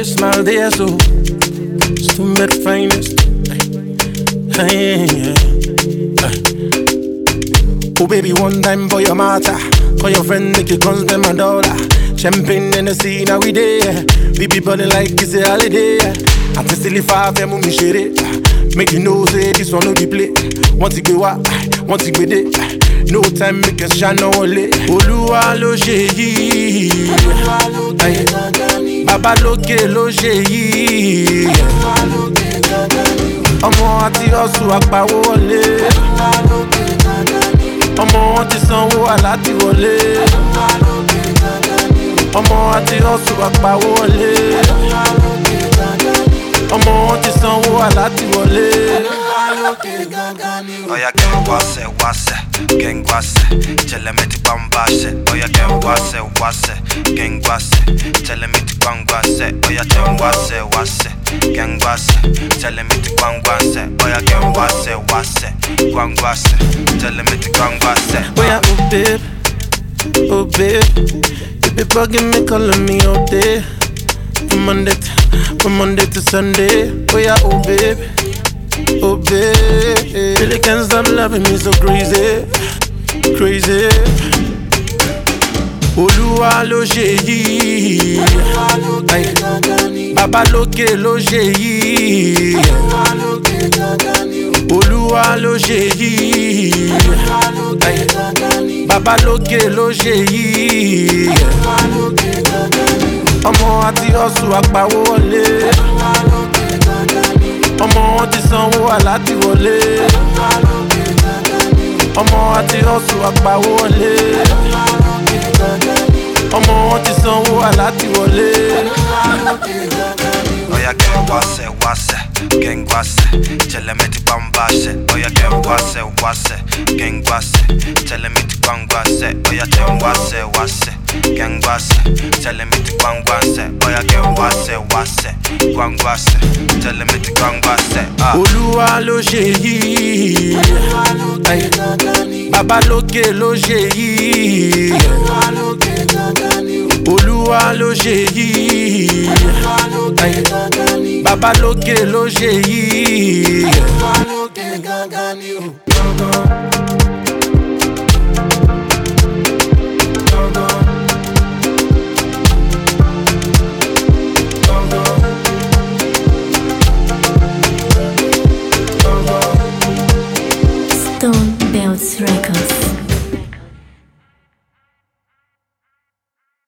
day, smile there, so it's to make finest. Hey. Oh baby, one time for your matter. Call your friend, make you come spend my dollar. Champagne in the sea, now we there. We be body like it's a holiday. I'm still if I have me share it. Make you know, say this one no be play. Once you go out, once you go there. No time, make us shine no only. Oluwa lo sheyi. Baba loke lo sheyi. Ọmọ àti ọ̀sùn àpàwọ̀ wọlé. Ọmọ wọn ti sanwó aláti wọlé. Ọmọ àti ọ̀sùn àpàwọ̀ wọlé. Ọmọ wọn ti sanwó aláti wọlé. Oya gen wase, gen wase. Tell me to bambase. Oya gen wase, gen wase. Tell me to bambase. Oya gen wase, gen wase. Tell me to bambase. Oya gen wase, gen wase. Tell me to bambase. Oya oh babe, you be bugging me, calling me all day. From Monday to Sunday. Oya oh babe. Really can't stop loving me so crazy. Oluwa lo sheyi. Baba loke lo sheyi. Oluwa lo sheyi. Baba loke lo sheyi. Ọmọ àti ọ̀sùn àpàwọ̀ wọlé. Ọmọ wọn ti sanwó aláti wọlé. Ọmọ àti ọ̀sùn àpàwọ̀ wọlé. Ọmọ wọn ti sanwó aláti wọlé. Oya gen wase, gen wase. Tell me to bambase. Oya gen wase, gen wase. Tell me to bambase. Oya gen wase, gen wase. Tell me to bambase. Oya gen wase, gen wase. Tell me to bambase. Oluwa lo sheyi. Baba loke lo sheyi. Oluwa lo sheyi. Baba loke lo sheyi.